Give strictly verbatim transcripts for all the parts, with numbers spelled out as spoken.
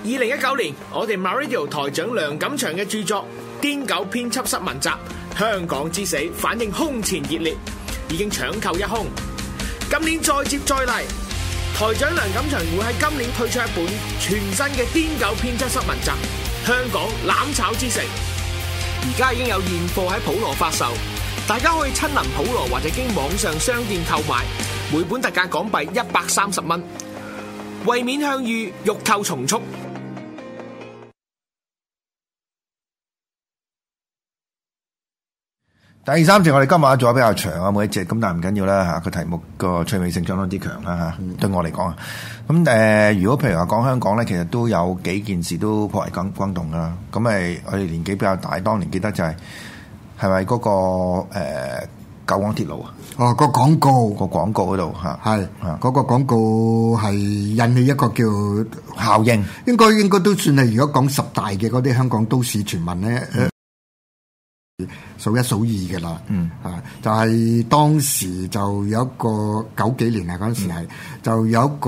二零一九年，我哋 MyRadio 台長梁錦祥嘅著作《癲狗編輯室文集：香港之死》反應空前熱烈，已經搶購一空。今年再接再厲，台長梁錦祥會喺今年推出一本全新嘅《癲狗編輯室文集：香港攬炒之城》，而家已經有現貨喺普羅發售，大家可以親臨普羅或者經網上商店購買，每本特價港幣一百三十蚊。為免向隅，欲購從速。 第三節我哋今晚做得比較長啊，每一節咁，但係唔緊要啦嚇，個題目個趣味性相當之強啦嚇，嗯、對我嚟講啊，咁誒、呃，如果譬如話講香港咧，其實都有幾件事都頗為轟轟動啦。咁誒，我哋年紀比較大，當年記得就係係咪嗰個誒、呃、九廣鐵路啊？ 哦，個廣告個廣告嗰度嚇， 係嗰個廣告係引起一個叫效應， 應該應該都算係如果講十大嘅嗰啲香港都市傳聞咧。嗯數一數二嘅啦，嗯啊，就係、是、當時就有一個九幾年啊，嗰陣時係、嗯、就有一個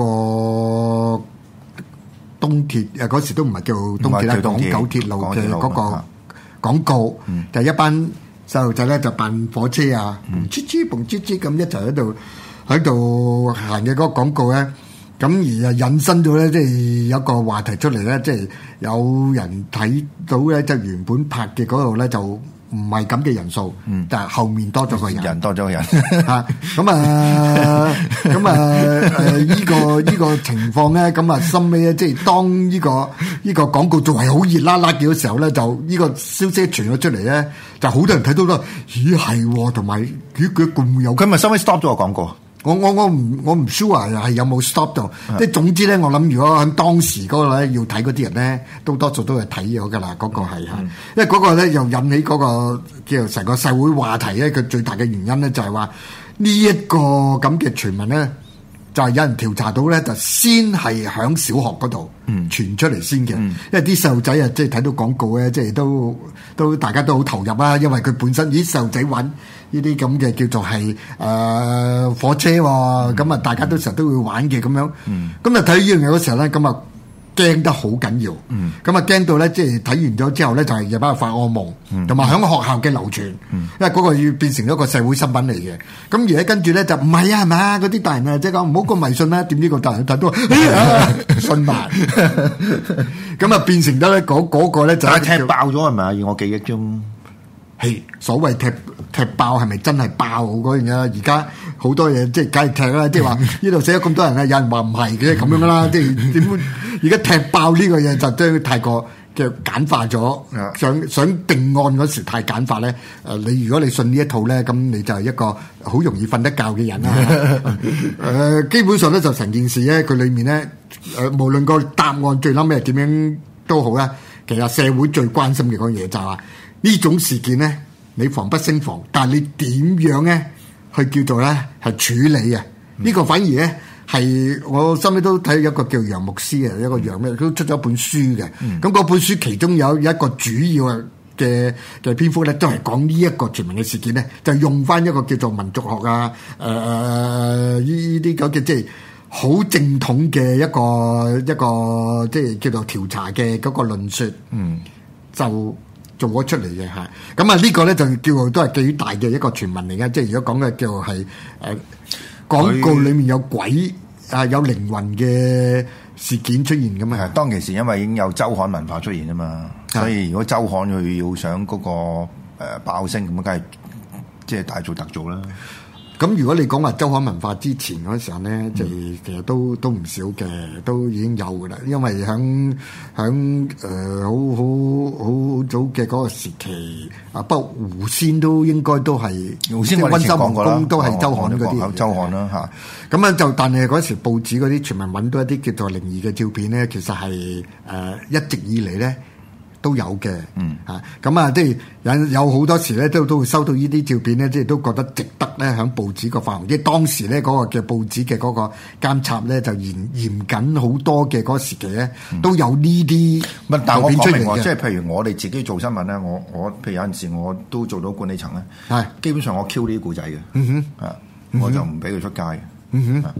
東鐵誒，嗰時都唔係叫東鐵啦，港九鐵路嘅嗰個廣告，嗯、就一班細路仔咧就扮火車啊，嘣吱吱嘣吱吱咁一齊喺度喺度行嘅嗰個廣告咧，咁而啊引申咗咧，即係有一個話題出嚟咧，即係有人睇到咧，就原本拍嘅嗰度咧就。唔係咁嘅人數，嗯、但係後面多咗個人， 人多咗個人嚇，咁啊，咁啊，誒依、呃這個依、這個情況咧，咁啊，深尾咧，即係當呢、這個依、這個廣告仲係好熱辣辣嘅時候咧，就呢個消息傳咗出嚟咧，就好多人睇到啦，咦係，同埋佢佢咁有， 佢咪收尾 stop 咗個廣告。 我我我唔我唔 sure 係有冇 stop 到，即係總之咧，我諗如果喺當時嗰個咧要睇嗰啲人咧，都多數都係睇咗㗎啦，嗰、那個係嚇，嗯、因為嗰個咧又引起嗰、那個叫做成個社會話題咧，佢最大嘅原因咧就係話呢一個咁嘅傳聞咧，就係、是、有人調查到咧，就先係喺小學嗰度傳出嚟先嘅，嗯、因為啲細路仔啊，即係睇到廣告咧，即係都都大家都好投入啊，因為佢本身啲細路仔玩。呢啲咁嘅叫做係誒、呃、火車喎、哦，咁啊、嗯、大家都成日都會玩嘅咁樣，咁啊睇呢樣嘢嗰時候咧，咁啊驚得好緊要，咁啊驚到咧，即係睇完咗之後咧，就係夜晚發噩夢，同埋喺學校嘅流傳，嗯、因為嗰個要變成一個社會新聞嚟嘅。咁而家跟住咧就唔係啊，係咪？嗰啲大人啊，即係講唔好咁迷信啦。點知個大人睇到信埋，咁啊變成咗咧嗰嗰個咧就踢爆咗係咪啊？以我記憶中。 係所謂踢踢爆係咪真係爆嗰樣嘢？而家好多嘢即係梗係踢啦，即係話呢度寫咗咁多人咧，有人話唔係嘅咁樣啦，即係點會？而家踢爆呢個嘢就真係太過嘅簡化咗，想想定案嗰時太簡化咧。誒，你如果你信呢一套咧，咁你就係一個好容易瞓得覺嘅人啦。誒，基本上咧就成件事咧，佢裡面咧誒，無論個答案最嬲咩點樣都好啦，其實社會最關心嘅嗰樣嘢就係話。呢種事件咧，你防不勝防，但係你點樣咧去叫做咧係處理啊？呢、嗯、個反而咧係我心裏都睇一個叫楊牧師嘅一個楊咩，都出咗一本書嘅。咁嗰、嗯、本書其中有一個主要嘅嘅篇幅咧，都係講呢一個全民嘅事件咧，就用翻一個叫做民族學啊，誒誒呢啲咁嘅即係好正統嘅一個一個即係叫做調查嘅嗰個論説，嗯，就。做咗出嚟嘅嚇，咁啊呢個咧就叫做都係幾大嘅一個傳聞嚟嘅，即係如果講嘅叫做係誒廣告裡面有鬼啊有靈魂嘅事件出現㗎嘛。係當其時因為已經有週刊文化出現啊嘛，的所以如果週刊佢要想嗰、那個、呃、爆聲咁，梗係即係大做特做啦。 咁如果你講話週刊文化之前嗰時候咧，嗯、就其實都都唔少嘅，都已經有㗎啦。因為喺喺誒好好好早嘅嗰個時期，啊不過狐仙都應該都係狐仙，我以前講過啦， 都係週刊嗰啲週刊啦嚇。咁啊就但係嗰時報紙嗰啲全民揾到一啲叫做靈異嘅照片咧，其實係誒、呃、一直以嚟咧。都有嘅，嗯啊，咁啊，即係有有好多時咧，都都會收到呢啲照片咧，即係都覺得值得咧，喺報紙個發行，即係當時咧嗰個嘅報紙嘅嗰個監察咧，就嚴嚴謹好多嘅嗰個時期咧，都有呢啲照片出嚟嘅。 即係譬如我哋自己做新聞咧，我我譬如有陣時我都做到管理層咧，係基本上我 Q 呢啲故仔嘅，嗯哼，啊，我就唔俾佢出街嘅，嗯哼。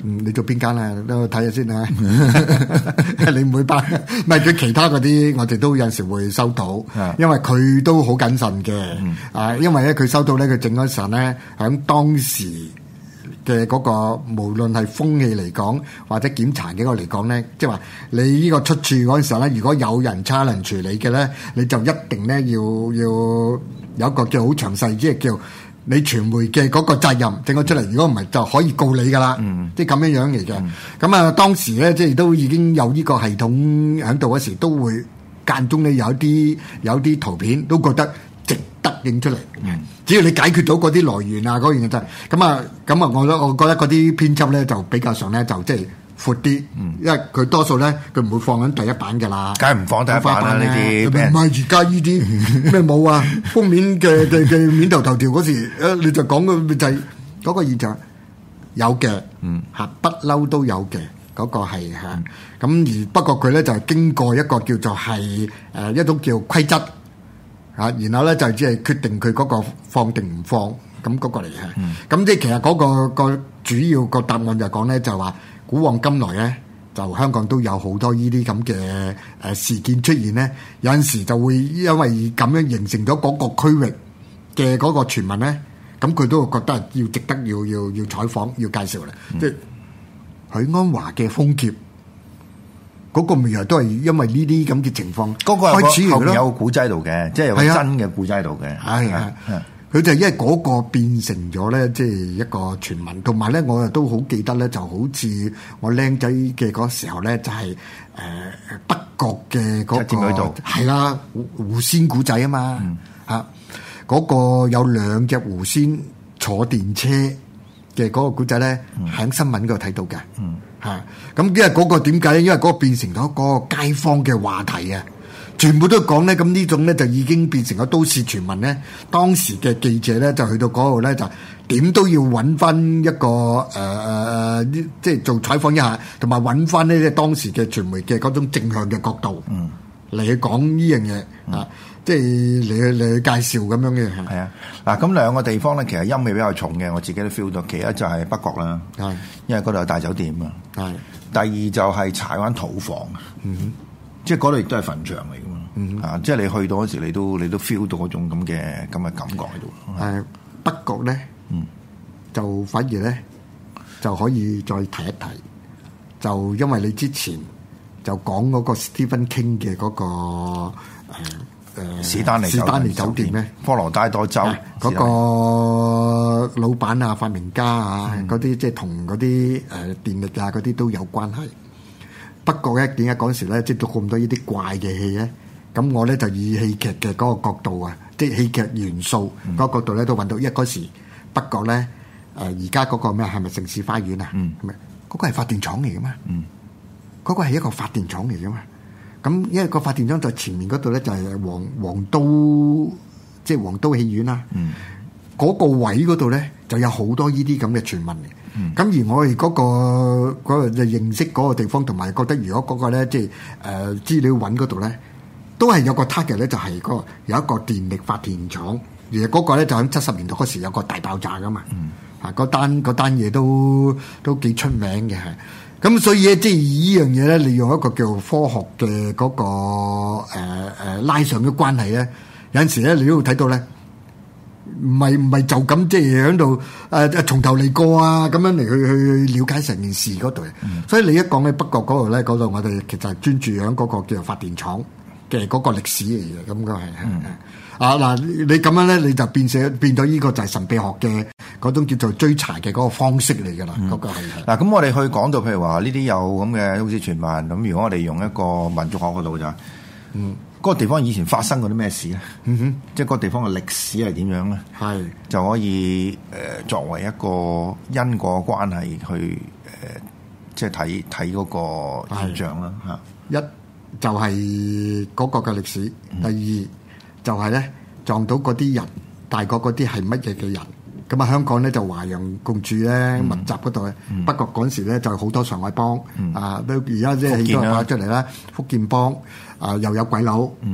嗯，你做邊間啊？等我睇下先啊！你唔會包，唔係佢其他嗰啲，我哋都有陣時會收到，因為佢都好謹慎嘅。嗯、啊，因為咧佢收到咧，佢整嗰陣咧，喺當時嘅嗰、嗰個無論係風氣嚟講，或者檢查嘅個嚟講咧，即係話你呢個出處嗰陣時候咧，如果有人 challenge 你嘅咧，你就一定咧要要有一個叫好詳細，即係叫。你傳媒嘅嗰個責任整咗出嚟，如果唔係就可以告你噶啦，嗯、即係咁樣樣嚟嘅。咁、嗯、啊，當時咧即係都已經有呢個系統喺度嗰時，都會間中咧有啲有啲圖片都覺得值得影出嚟。嗯、只要你解決到嗰啲來源啊嗰樣嘢就係咁啊，咁啊，我我覺得嗰啲編輯咧就比較上咧就即係。闊啲，因為佢多數咧，佢唔會放緊第一版㗎啦， 梗係唔放第一版啦呢啲。 唔係而家呢啲咩冇啊？封面嘅嘅嘅面頭頭條嗰時，誒你就講嘅就係嗰個現象有嘅，嗯嚇不嬲都有嘅，嗰、嗰個係嚇。咁、嗯、而不過佢咧就係經過一個叫做係誒一種叫規則嚇，然後咧就只係決定佢嗰個放定唔放咁嗰個嚟嘅。咁、嗯、即係其實嗰、嗰個、嗰個主要個答案就講咧就係話。古往今來咧，就香港都有好多呢啲咁嘅誒事件出現咧，有陣時就會因為咁樣形成咗嗰個區域嘅嗰個傳聞咧，咁佢都會覺得要值得要要要採訪要介紹啦。即係許安華嘅封劫，嗰個未來都係因為呢啲咁嘅情況嗰個開始後面有個古仔度嘅，即係有個真嘅古仔度嘅， 係啊。佢就因為嗰個變成咗咧，即係一個傳聞，同埋咧，我又都好記得咧，就好似我僆仔嘅嗰時候咧，就係誒北角嘅嗰個係啦，狐狐仙古仔啊嘛嚇，嗰個有兩隻狐仙坐電車嘅嗰個古仔咧，喺新聞嗰度睇到嘅嚇。咁因為嗰個點解咧？因為嗰個變成咗嗰個街坊嘅話題啊！全部都講咧，咁呢種咧就已經變成咗都市傳聞咧。當時嘅記者咧就去到嗰度咧，就點都要揾翻一個誒誒誒，即係做採訪一下，同埋揾翻呢啲當時嘅傳媒嘅嗰種正向嘅角度嚟、嗯、去講呢樣嘢啊，即係嚟去嚟去介紹咁樣嘅。 係啊，嗱咁兩個地方咧，其實陰味比較重嘅，我自己都 feel 到。其一就係北角啦，係因為嗰度有大酒店啊，係。第二就係柴灣土房啊，嗯哼。即係嗰度亦都係墳場嚟噶嘛，嗯、啊！即係你去到嗰時，你都你都 feel 到嗰種咁嘅咁嘅感覺喺度。 誒，北角咧，嗯，就反而咧就可以再提一提，就因為你之前就講嗰個 Stephen King 嘅嗰、嗰個誒誒史丹尼史丹尼酒店咧， 科羅拉多州嗰、 啊嗰個老闆啊、發明家啊嗰啲，即係同嗰啲誒電力啊嗰啲都有關係。不過咧，點解嗰陣時咧，即係讀咁多呢啲怪嘅戲咧？咁我咧就以戲劇嘅嗰個角度啊，即係戲劇元素嗰個角度咧，都揾到。因為嗰時北角咧，誒而家嗰個咩係咪城市花園啊？嗯，係咪嗰個係發電廠嚟噶嘛？嗯，嗰個係一個發電廠嚟噶嘛？咁因為個發電廠在前面嗰度咧，就係皇皇都，即係皇都戲院啦。嗯，嗰個位嗰度咧，就有好多呢啲咁嘅傳聞嚟。咁、嗯、而我哋嗰、嗰個嗰、嗰個就認識嗰個地方，同埋覺得如果嗰個咧，即係誒資料揾嗰度咧，都係有個 target 咧，就係嗰個有一個電力發電廠，而嗰個咧就喺七十年代嗰時有個大爆炸噶嘛，嗯、啊嗰單嗰單嘢都都幾出名嘅係，咁所以咧即係依樣嘢咧，你用一個叫科學嘅嗰、嗰個誒誒、呃呃、拉上嘅關係咧，有陣時咧你都會睇到咧。唔係唔係就咁即係喺度誒誒從頭嚟過啊咁樣嚟去去了解成件事嗰度，嗯、所以你一講起北角嗰度咧，嗰度我哋其實係專注喺嗰個叫做發電廠嘅嗰個歷史嚟嘅，咁嘅係啊嗱，你咁樣咧你就變成變咗呢個就係神秘學嘅嗰種叫做追查嘅嗰個方式嚟㗎啦，嗰、嗯、個係嗱咁我哋去講到譬如話呢啲有咁嘅好似傳聞咁，如果我哋用一個民族學嗰度就嗯。嗰個地方以前發生過啲咩事咧？嗯哼，即係嗰個地方嘅歷史係點樣咧？係是就可以誒、呃、作為一個因果關係去誒、呃，即係睇睇嗰個現象啦嚇。 一就係嗰個嘅歷史，嗯、第二就係咧撞到嗰啲人，大概嗰啲係乜嘢嘅人？咁啊，香港咧就華洋共處咧，密集嗰度。嗯、不過嗰陣時咧就好多上海幫、嗯、啊，都而家即係起咗個出嚟啦，福建幫啊又有鬼佬，嗯、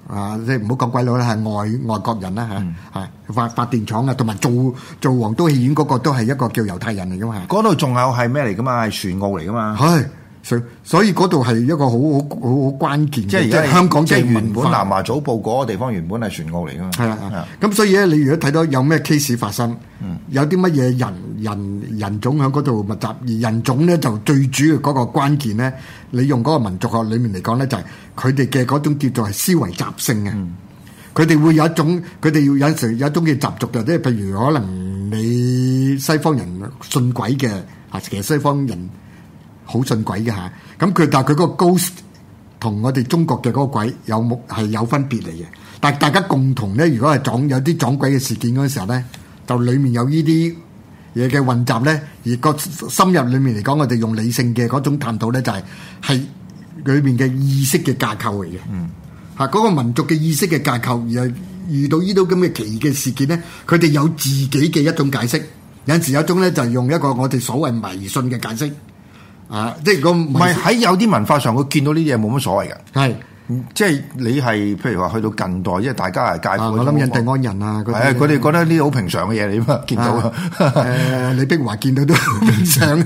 啊，即係唔好講鬼佬啦，係外外國人啦嚇，係、嗯、發發電廠啊，同埋做做皇都戲院嗰個都係一個叫猶太人嚟噶嘛。 嗰度仲有係咩嚟噶嘛？係船澳嚟噶嘛？ 係。所所以嗰度係一個好好好好關鍵嘅， 即係而家香港即係原本文化南華早報嗰個地方原本係船澳嚟噶嘛。 係啊，咁所以咧，你如果睇到有咩 case 發生，嗯、有啲乜嘢人人人種喺嗰度密集，而人種咧就最主要嗰個關鍵咧，你用嗰個民族學裡面嚟講咧，就係佢哋嘅嗰種叫做係思維習性嘅。佢哋、嗯、會有一種，佢哋要有時有一種嘅習俗嘅，即係譬如可能你西方人信鬼嘅，啊，其實西方人。好信鬼嘅嚇，咁佢但係佢嗰個 ghost 同我哋中國嘅嗰個鬼有冇係有分別嚟嘅？但係大家共同咧，如果係撞有啲撞鬼嘅事件嗰陣時候咧，就裡面有呢啲嘢嘅混雜咧，而個深入裡面嚟講，我哋用理性嘅嗰種探討咧，就係係裏面嘅意識嘅架構嚟嘅。嗯，嚇嗰個民族嘅意識嘅架構，而係遇到呢啲咁嘅奇異嘅事件咧，佢哋有自己嘅一種解釋。有陣時有一種咧就係用一個我哋所謂迷信嘅解釋。啊！即係個唔係喺有啲文化上，佢見到呢啲嘢冇乜所謂嘅。係， 是即係你係譬如話去到近代，即係大家係介乎。 我諗印第安人啊， 係啊，佢哋覺得呢啲好平常嘅嘢嚟嘛，見到。 誒，李碧華見到都好平常。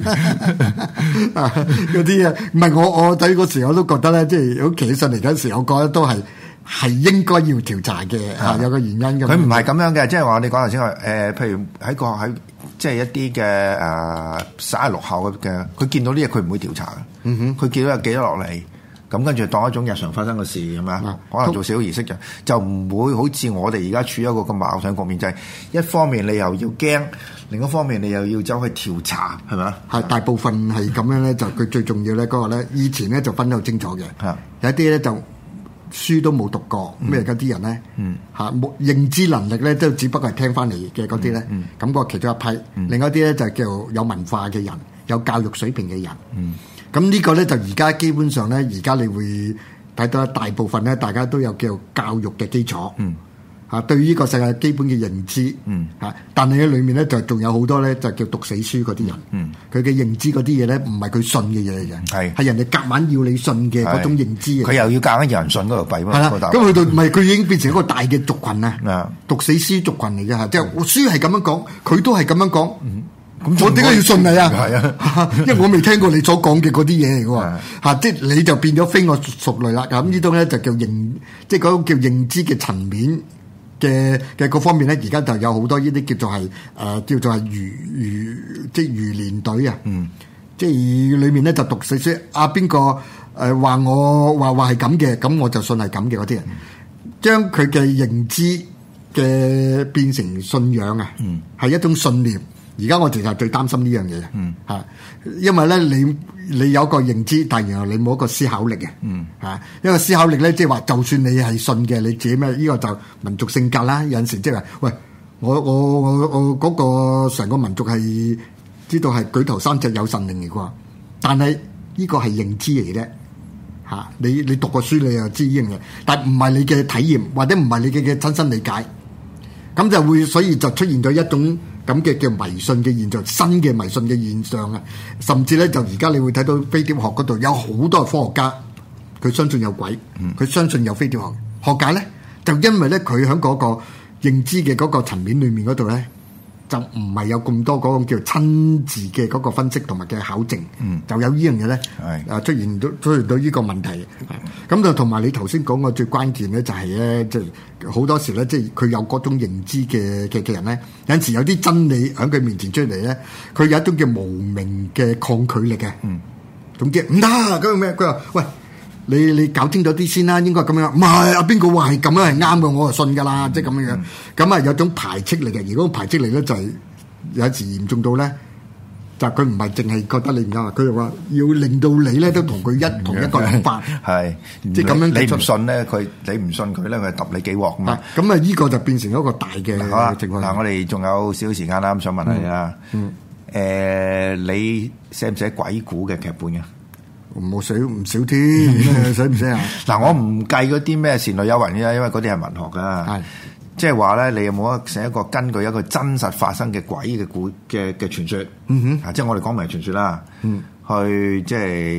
嗰啲啊，唔係我我睇嗰時我都覺得咧，即係好企起上嚟嗰時，我覺得都係係應該要調查嘅。啊，有個原因嘅。 佢唔係咁樣嘅，即係話你講頭先話誒，譬如喺個喺。即係一啲嘅誒耍落後嘅，佢見到呢嘢佢唔會調查嘅。嗯哼，佢見到有記咗落嚟，咁跟住當一種日常發生嘅事係咪啊？嗯、可能做少少儀式就就唔會好似我哋而家處於一個咁矛盾局面，就係、是、一方面你又要驚，另一方面你又要走去調查，係咪啊？係大部分係咁樣咧，就佢最重要咧嗰個咧，以前咧就分得好清楚嘅。係有一啲咧就。書都冇讀過咩嗰啲人咧，嚇冇、嗯、認知能力咧，都只不過係聽翻嚟嘅嗰啲咧，咁、嗯嗯、個其中一批，嗯、另外一啲咧就叫有文化嘅人，有教育水平嘅人。咁、嗯、呢個咧就而家基本上咧，而家你會睇到大部分咧，大家都有叫教育嘅基礎。嗯啊，對於呢個世界基本嘅認知，嗯，嚇，但係喺裏面咧就仲有好多咧，就叫讀死書嗰啲人，嗯，佢嘅認知嗰啲嘢咧，唔係佢信嘅嘢嚟嘅，係係人哋夾硬要你信嘅嗰種認知嘅， 佢又要夾硬要人信嗰度弊嘛，係啦， 咁去到唔係佢已經變成一個大嘅族群啦，啊，讀死書族群嚟嘅嚇，即係書係咁樣講，佢都係咁樣講，咁我點解要信你啊？係啊，因為我未聽過你所講嘅嗰啲嘢嚟嘅喎，嚇，即係你就變咗非我屬類啦，咁呢種咧就叫認，即係嗰種叫認知嘅層面。嘅嘅各方面咧，而家就有好多呢啲叫做係誒、呃、叫做係魚魚即係魚連隊啊，嗯，即係裏面咧就讀死書啊邊個誒話我話話係咁嘅，咁我就信係咁嘅嗰啲人，將佢嘅認知嘅變成信仰啊，嗯，係一種信念。而家我其實最擔心呢樣嘢嘅，嗯，嚇，因為咧你你有個認知，但係然後你冇一個思考力嘅，嗯，嚇，因為思考力咧，即係話就算你係信嘅，你自己咩？呢個就民族性格啦。有陣時即係話，喂，我我我我嗰個成個民族係知道係舉頭三尺有神靈嚟啩，但係呢個係認知嚟嘅啫，嚇，你你讀過書你又知呢樣嘢，但係唔係你嘅體驗或者唔係你嘅嘅親身理解，咁就會所以就出現咗一種。咁嘅叫迷信嘅現象，新嘅迷信嘅現象啊，甚至咧就而家你會睇到飛碟學嗰度有好多科學家，佢相信有鬼，佢、嗯、相信有飛碟學。學界咧就因為咧佢喺嗰個認知嘅嗰個層面裏面嗰度咧，就唔係有咁多嗰個叫親自嘅嗰個分析同埋嘅考證，嗯、就有呢樣嘢咧，啊出現到出現到呢個問題。咁就同埋你頭先講個最關鍵咧，就係咧，即係好多時咧，即係佢有嗰種認知嘅嘅嘅人咧，有陣時有啲真理喺佢面前出嚟咧，佢有一種叫無名嘅抗拒力嘅。嗯，總之唔得咁樣咩？佢話：喂，你你搞清楚啲先啦，應該咁樣。唔係啊，邊個話係咁樣係啱嘅？我就信㗎啦，即係咁樣樣。咁啊、嗯，有種排斥力嘅。如果排斥力咧，就係有時嚴重到咧。就佢唔係淨係覺得你唔啱啊，佢就話要令到你咧都同佢一同一個諗法，係即係咁樣。你唔信咧，佢你唔信佢咧，佢揼你幾鑊嘛。咁啊，呢個就變成一個大嘅情況。嗱，我哋仲有少少時間啦，咁想問下你啦。嗯，誒，你寫唔寫鬼故嘅劇本嘅？冇寫唔少添，寫唔寫啊？嗱，我唔計嗰啲咩倩女幽魂嘅，因為嗰啲係文學噶。係。即係話咧，你有冇得寫一個根據一個真實發生嘅鬼嘅故嘅嘅傳說？嗯哼，啊，即係我哋講明係傳說啦。嗯，去即係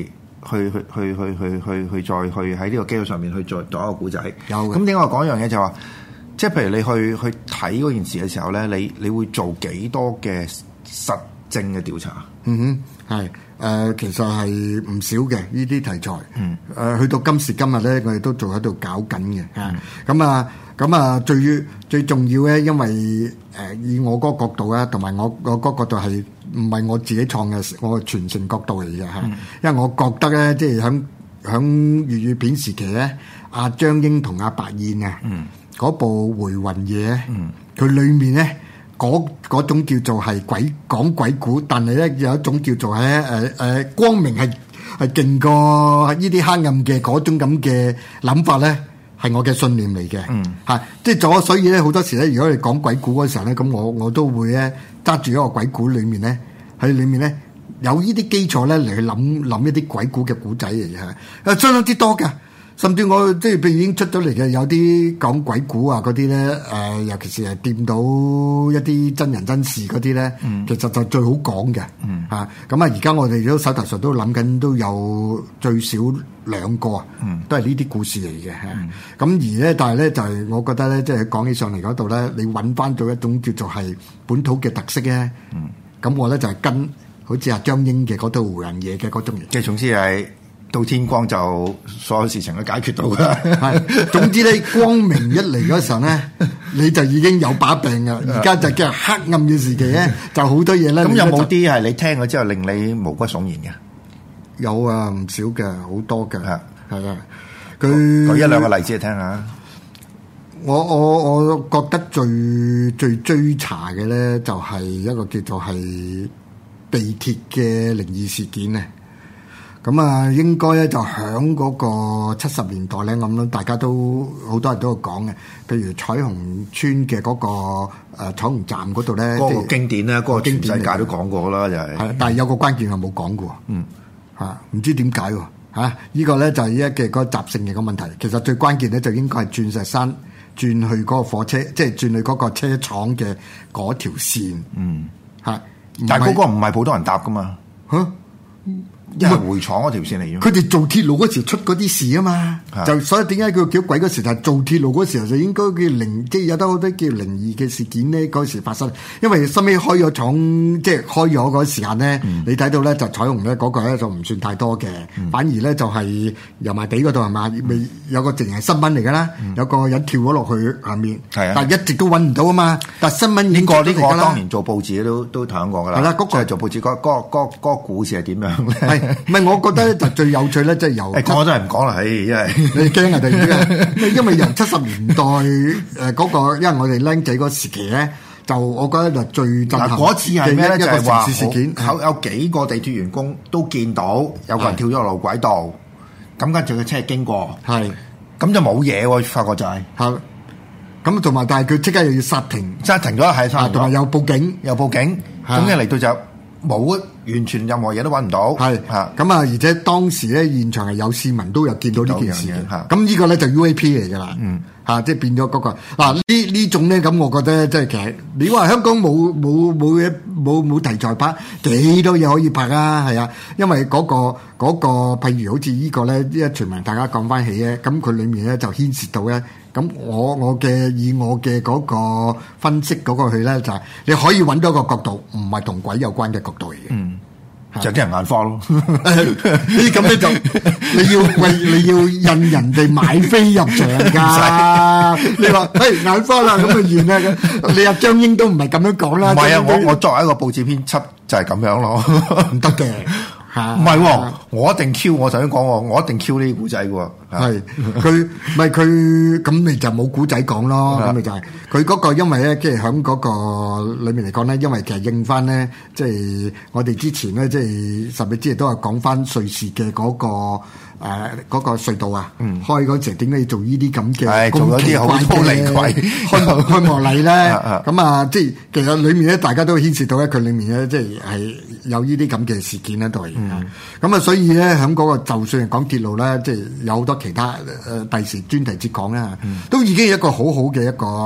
去去去去去去去再去喺呢個基礎上面去再作一個故仔。 有嘅。 咁點解我講一樣嘢就話，即係譬如你去去睇嗰件事嘅時候咧，你你會做幾多嘅實證嘅調查？ 嗯哼，係誒、呃，其實係唔少嘅呢啲題材。嗯，誒、呃，去到今時今日咧，我哋都仲喺度搞緊嘅嚇。咁啊，咁啊，最最重要咧，因為誒、呃、以我嗰個角度咧，同埋我我嗰個角度係唔係我自己創嘅，我係傳承角度嚟嘅嚇。嗯、因為我覺得咧，即係響響粵語片時期咧，阿張英同阿白燕啊，嗰、嗯、部《回魂夜》，佢裏面咧。嗰嗰種叫做係鬼講鬼故，但係咧有一種叫做咧誒誒光明係係勁過呢啲黑暗嘅嗰種咁嘅諗法咧，係我嘅信念嚟嘅。嗯，嚇，即係咗，所以咧好多時咧，如果你講鬼故嗰時候咧，咁我我都會咧揸住一個鬼故裏面咧，喺裏面咧有呢啲基礎咧嚟去諗諗一啲鬼故嘅故仔嚟嘅，誒相當之多㗎。甚至我即係譬如已經出咗嚟嘅，有啲講鬼故啊嗰啲咧，誒、呃、尤其是係掂到一啲真人真事嗰啲咧，嗯、其實就最好講嘅。嗯、啊，咁啊而家我哋都手頭上都諗緊，都有最少兩個，嗯、都係呢啲故事嚟嘅。咁、嗯、而咧，但係咧就係、是、我覺得咧，即係講起上嚟嗰度咧，你揾翻到一種叫做係本土嘅特色咧。咁、嗯、我咧就係、是、跟好似阿張英嘅嗰套回魂夜嘅嗰種嘢。 即係總之係。到天光就所有事情都解決到㗎。 係，總之咧光明一嚟嗰時候咧，你就已經有把柄㗎。而家就叫黑暗嘅時期咧，就好多嘢咧。 咁有冇啲係你聽咗之後令你毛骨悚然嘅？ 有啊，唔少嘅，好多嘅。係係啊，佢舉一兩個例子嚟聽下。 我我我覺得最最追查嘅咧，就係一個叫做係地鐵嘅靈異事件啊。咁啊，應該咧就響嗰個七十年代咧，我諗大家都好多人都有講嘅，譬如彩虹村嘅嗰、嗰個誒、呃、彩虹站嗰度咧， 嗰個經典咧，嗰個全世界都講過啦，就係、是。係，但係有個關鍵係冇講過。嗯。嚇、啊，唔知點解喎？嚇、啊，依、這個咧就係一嘅嗰個習性嘅個問題。其實最關鍵咧就應該係鑽石山轉去嗰個火車，即係轉去嗰個車廠嘅嗰條線。嗯。嚇、啊， 但係嗰個唔係普通人搭噶嘛？嚇、啊？因為回廠嗰條線嚟嘅， 佢哋做鐵路嗰時出嗰啲事啊嘛，的就所以點解佢叫鬼嗰時就係做鐵路嗰時候就應該叫靈，即係有得好多叫靈異嘅事件咧嗰時發生。因為收尾開咗廠，即係開咗嗰時間咧，嗯、你睇到咧就彩虹咧嗰個咧就唔算太多嘅，嗯、反而咧就係油麻地嗰度係嘛，未、嗯、有個淨係新聞嚟㗎啦，嗯、有個人跳咗落去下面，的但係一直都揾唔到啊嘛。但係新聞已經過呢個當年做報紙都都講過㗎啦，係啦，嗰個係做報紙嗰嗰嗰嗰個故事係點樣咧？ 唔係，我覺得咧就最有趣咧，即係由誒，我都係唔講啦，唉，因為你驚啊，突然間，因為由七十年代誒嗰個，因為我哋僆仔嗰時期咧，就我覺得就最震撼。嗱， 嗰次係咩咧？就係話有有幾個地鐵員工都見到有個人跳咗落路軌道，咁跟住個車經過，係咁就冇嘢喎，發覺就係係咁，同埋但係佢即刻又要剎停， 剎停咗係剎停， 同埋又報警， 又報警，咁一嚟到就冇完全任何嘢都揾唔到，係嚇咁啊！而且當時咧現場係有市民都有見到呢件事嘅，咁呢個咧就 U A P 嚟㗎啦，嗯嚇，即係變咗嗰個嗱呢呢種咧咁，我覺得即係其實你話香港冇冇冇嘢冇冇題材拍幾多嘢可以拍啊？係啊，因為嗰個嗰個譬如好似呢個咧，一傳聞大家講翻起咧，咁佢裡面咧就牽涉到咧，咁我我嘅以我嘅嗰個分析嗰個去咧就係你可以揾到一個角度，唔係同鬼有關嘅角度嚟嘅。嗯就啲人眼花咯， 呢咁咧就你要喂你要引人哋買飛入場㗎，你話嘿眼花啦咁就完啦，你阿張英都唔係咁樣講啦。 唔係啊，我我作為一個報紙編輯就係咁樣咯， 唔得嘅。 唔係喎，我一定 Q，我頭先講喎，我一定 Q 呢啲古仔嘅喎。 係佢，唔係佢，咁你就冇古仔講咯。咁咪就係佢嗰個，因為咧，即係喺嗰個裏面嚟講咧，因為其實應翻咧，即係我哋之前咧，即係十日之前都係講翻瑞士嘅嗰個。誒嗰、呃那個隧道啊，嗯、開嗰時點解要做呢啲咁嘅咁奇怪嘅開開幕禮咧？咁啊，即係其實裏面咧，大家都牽涉到咧，佢裏面咧，即係係有呢啲咁嘅事件喺度。咁、嗯、啊，所以咧，喺嗰個就算係講鐵路咧，即係有好多其他誒第時專題節講啦，嗯、都已經係一個好好嘅一個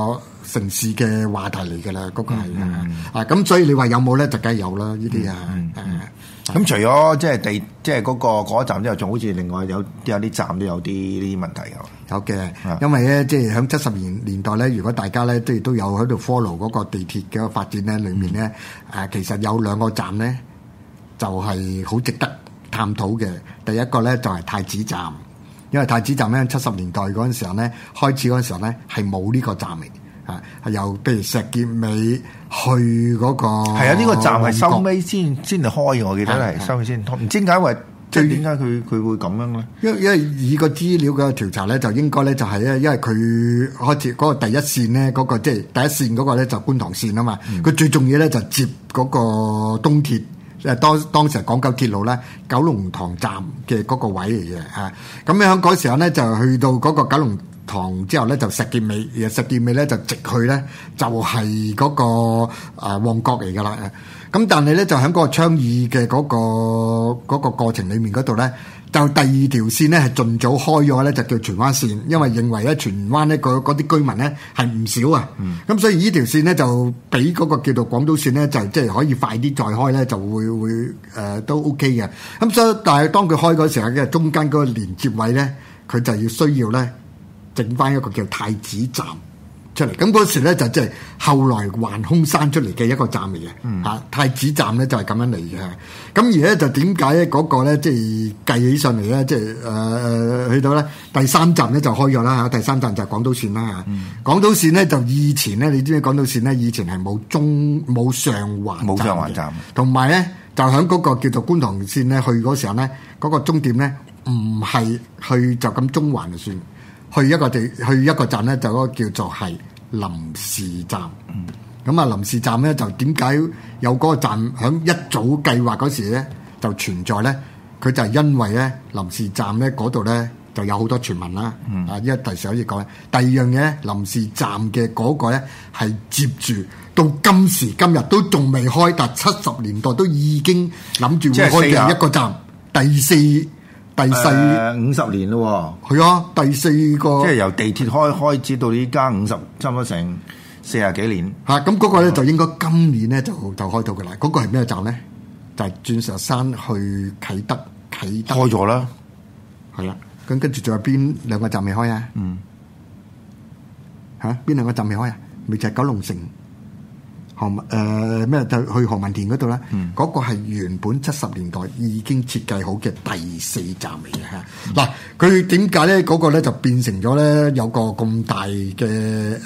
城市嘅話題嚟㗎啦，嗰、那個係、嗯、啊，咁所以你話有冇咧？就梗係有啦，呢啲啊。嗯嗯嗯咁除咗即係地，即係嗰個嗰一站之後，仲好似另外有有啲站都有啲呢啲問題㗎。 有嘅，因為咧即係喺七十年年代咧，如果大家咧即係都有喺度 follow 嗰個地鐵嘅發展咧，裏面咧誒、嗯、其實有兩個站咧就係、是、好值得探討嘅。第一個咧就係太子站，因為太子站咧七十年代嗰陣時候咧開始嗰陣時候咧係冇呢個站嚟。啊，係由譬如石硤尾去嗰、那個係啊，呢、這個站係收尾先先嚟開嘅，我記得係收尾先。唔知點解話即係點解佢佢會咁樣咧？ 因為因為以個資料嘅調查咧，就應該咧就係咧，因為佢開始嗰個第一線咧，嗰、那個即係第一線嗰個咧就觀塘線啊嘛。佢、嗯、最重要咧就接嗰個東鐵，誒當當時港九鐵路咧九龍塘站嘅嗰個位嚟嘅嚇。咁樣嗰時候咧就去到嗰個九龍塘之後咧就石硤尾，石硤尾咧就直去咧就係、是、嗰、那個誒、呃、旺角嚟噶啦。咁但係咧就喺嗰個倡議嘅嗰、那個嗰、那個過程裡面嗰度咧，就第二條線咧係盡早開咗咧，就叫荃灣線，因為認為咧荃灣咧嗰啲居民咧係唔少啊。咁、嗯、所以呢條線咧就比嗰個叫做廣島線咧就即係可以快啲再開咧，就會會誒、呃、都 OK 嘅。咁所以但係當佢開嗰時候嘅中間嗰個連接位咧，佢就要需要咧。整翻一個叫太子站出嚟，咁嗰時咧就即係後來橫空生出嚟嘅一個站嚟嘅，嚇、嗯、太子站咧就係咁樣嚟嘅。咁而咧就點解咧嗰個咧即係計起上嚟咧，即係誒誒去到咧第三站咧就開咗啦嚇，第三站就係港島線啦嚇。嗯、港島線咧就以前咧，你知唔知港島線咧以前係冇中冇上環冇上環站， 同埋咧就喺嗰個叫做觀塘線咧去嗰時候咧，嗰、那個終點咧唔係去就咁中環就算。去一個地去一個站咧，就嗰個叫做係臨時站。咁啊、嗯，臨時站咧就點解有嗰個站響一早計劃嗰時咧就存在咧？佢就係因為咧臨時站咧嗰度咧就有好多傳聞啦。啊、嗯，因為第時可以講。第二樣嘢咧，臨時站嘅嗰個咧係接住到今時今日都仲未開，但七十年代都已經諗住會開嘅一個站，第四。第四五十年咯喎， 係啊，第四個即係由地鐵開開始到依家五十，差唔多成四十幾年嚇。咁嗰個咧就應該今年咧就就開到嘅啦。嗰、嗰個係咩站咧？就係、係、鑽石山去啟德，啟德開咗啦。 係啊，咁跟住仲有邊兩個站未開啊？嗯，嚇邊兩個站未開啊？咪就係九龍城。何誒咩就去何文田嗰度啦，嗰、嗯、個係原本七十年代已經設計好嘅第四站嚟嘅嚇。嗱、嗯，佢點解咧嗰個咧就變成咗咧有個咁大嘅誒誒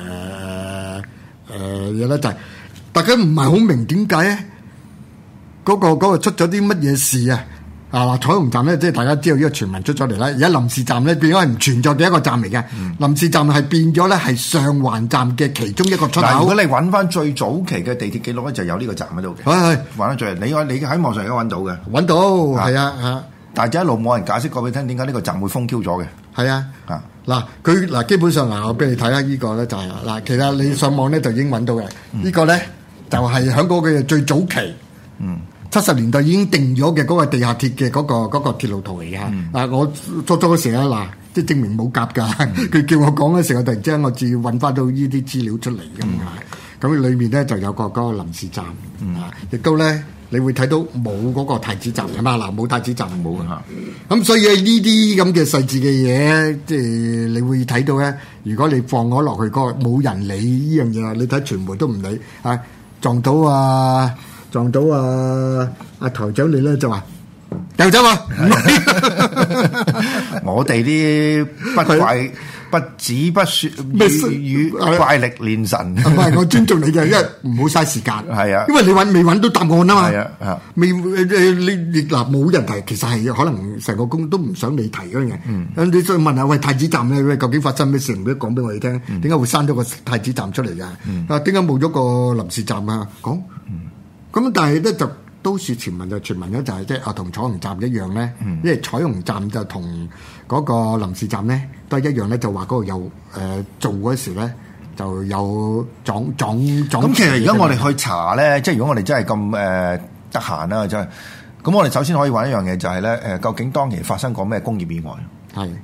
嘢咧？就係、是、大家唔係好明點解咧嗰個嗰、嗰個出咗啲乜嘢事啊？啊！彩虹站咧，即係大家知道呢個傳聞出咗嚟啦。而家臨時站咧變咗係唔存在嘅一個站嚟嘅。嗯、臨時站係變咗咧係上環站嘅其中一個出口。 如果你揾翻最早期嘅地鐵記錄咧，就有呢個站喺度嘅。係係揾得最，你你喺網上而家揾到嘅。 揾到係啊嚇， 但係就一路冇人解釋過俾你聽點解呢個站會封 Q 咗嘅。 係啊啊嗱，佢嗱基本上嗱，我俾你睇下呢個咧就係、是、嗱，其實你上網咧就已經揾到嘅。嗯、個呢個咧就係喺嗰個最早期。嗯。七十年代已經定咗嘅嗰個地下鐵嘅嗰個嗰個鐵路圖嚟嘅。嗱、嗯，我初初嗰時咧，嗱，即係證明冇夾㗎。佢、嗯、叫我講嘅時候，突然之間我至揾翻到呢啲資料出嚟㗎嘛。咁裏、嗯、面咧就有個嗰個臨時站，啊、嗯，亦都咧你會睇到冇嗰個太子站㗎嘛。嗱，冇太子站冇啊。咁、嗯、所以呢啲咁嘅細緻嘅嘢，即係你會睇到咧。如果你放咗落去嗰、嗰個冇人理呢樣嘢，你睇傳媒都唔理啊，撞到啊！撞到啊！阿台長你咧就話掉走啊！ 我哋啲不怪不止不說語語怪力亂神， 唔係我尊重你嘅，因為唔好嘥時間。 係啊， 因為你揾未揾到答案啊嘛。 係啊，啊未誒你嗱冇人提，其實係可能成個工都唔想你提嗰樣嘢。嗯，你再問下喂太子站咧，究竟發生咩事？唔該講俾我哋聽。點解會生咗個太子站出嚟㗎？啊，點解冇咗個臨時站啊？講。咁但係咧就都市傳聞就傳聞咧就係即係啊同彩虹站一樣咧，嗯、因為彩虹站就同嗰個臨時站咧都係一樣咧，就話嗰度有誒、呃、做嗰時咧就有撞撞撞。咁其實而家我哋去查咧，即係如果我哋真係咁誒得閒啦，真係咁我哋首先可以揾一樣嘢就係咧誒，究竟當期發生過咩工業意外？係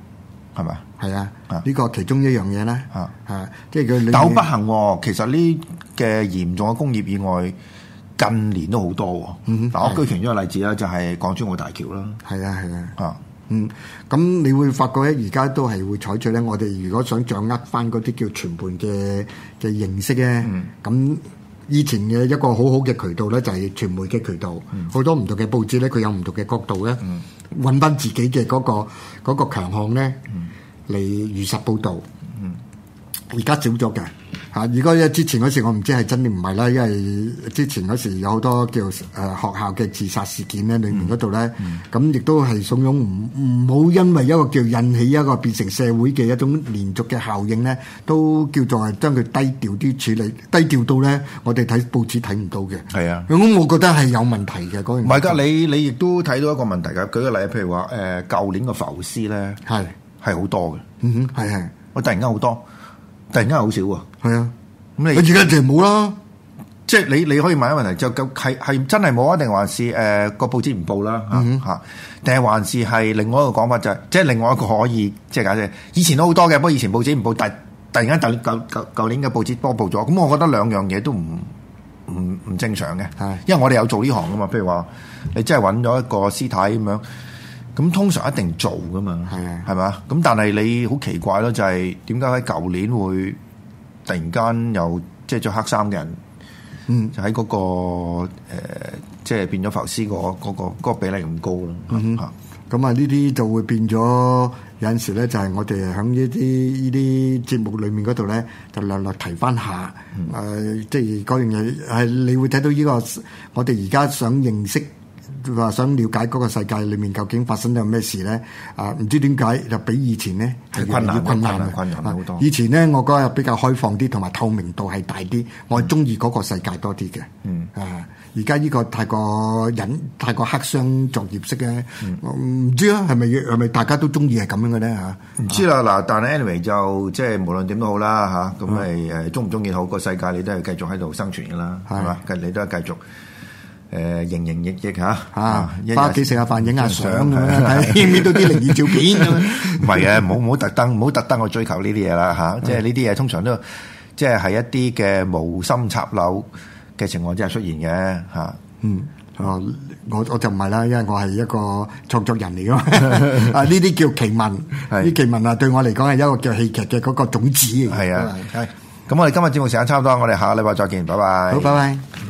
係咪？ 係啊， 啊呢個其中一樣嘢咧， 啊啊，即係佢。 但好不幸喎，其實呢嘅嚴重嘅工業意外近年都好多喎。 嗯哼嗱，我舉其中一個例子啦，就係港珠澳大橋啦。 係啊係啊。 啊， 嗯，咁你會發覺咧，而家都係會採取咧，我哋如果想掌握翻嗰啲叫傳媒嘅嘅認識咧，咁、嗯、以前嘅一個好好嘅渠道咧，就係傳媒嘅渠道，好、嗯、多唔同嘅報紙咧，佢有唔同嘅角度咧，揾翻、嗯、自己嘅嗰、嗰個嗰、嗰個強項咧嚟如實報導。而家少咗嘅嚇，如果之前嗰時我唔知係真定唔係啦，因為之前嗰時有好多叫誒學校嘅自殺事件咧，裏面嗰度咧，咁亦、嗯、都係慫恿唔唔好因為一個叫引起一個變成社會嘅一種連續嘅效應咧，都叫做係將佢低調啲處理，低調到咧我哋睇報紙睇唔到嘅。係啊，咁我覺得係有問題嘅嗰樣。唔係㗎， 你你亦都睇到一個問題㗎。舉個例，譬如話誒，舊、呃、年嘅浮屍咧係係好多嘅。 嗯哼，係係， 我突然間好多。突然間好少喎，係啊，咁你而家就冇啦， 即係你你可以問一個問題，就咁係係真係冇啊，定還是誒個報紙唔報啦嚇嚇，定係還是係另外一個講法就係，即係另外一個可以即係解釋，以前都好多嘅，不過以前報紙唔報，但突然間舊舊舊舊年嘅報紙多報咗，咁我覺得兩樣嘢都唔唔唔正常嘅，係，因為我哋有做呢行噶嘛，譬如話你真係揾咗一個屍體咁樣。咁通常一定做噶嘛，係啊，係嘛？咁但係你好奇怪咯，就係點解喺舊年會突然間又即係着黑衫嘅人，嗯，就喺嗰、嗰個、呃、即係變咗浮屍、嗰個嗰、嗰個嗰個比例咁高咯， 嗯哼，咁啊呢啲就會變咗有陣時咧，就係我哋喺呢啲呢啲節目裡面嗰度咧，就略略提翻下，誒、嗯呃，即係嗰樣嘢係你會睇到呢、呢個我哋而家想認識。話想了解嗰個世界裏面究竟發生咗咩事咧？啊，唔知點解就比以前咧係困難困難困難好多。 以前咧我覺得比較開放啲，同埋透明度係大啲，我係中意嗰個世界多啲嘅。嗯啊，而家呢個太過隱、太過黑箱作業式咧，我唔知啊，係咪係咪大家都中意係咁樣嘅咧嚇？ 唔知啦，嗱，但係 anyway 就即係無論點都好啦嚇，咁咪誒中唔中意好個世界，你都係繼續喺度生存㗎啦，係嘛？你都係繼續。誒營營役役嚇嚇，翻屋企食下飯影下相咁樣睇，影到啲靈異照片咁。 唔係嘅，唔好唔好特登，唔好特登去追求呢啲嘢啦嚇。即係呢啲嘢通常都即係係一啲嘅無心插柳嘅情況之下出現嘅嚇。嗯， 哦，我我就唔係啦，因為我係一個創作人嚟㗎嘛。啊，呢啲叫奇聞，呢啲奇聞啊，對我嚟講係一個叫戲劇嘅嗰個種子嚟嘅。 係啊，係。咁我哋今日節目時間差唔多，我哋下個禮拜再見，拜拜。 好，拜拜。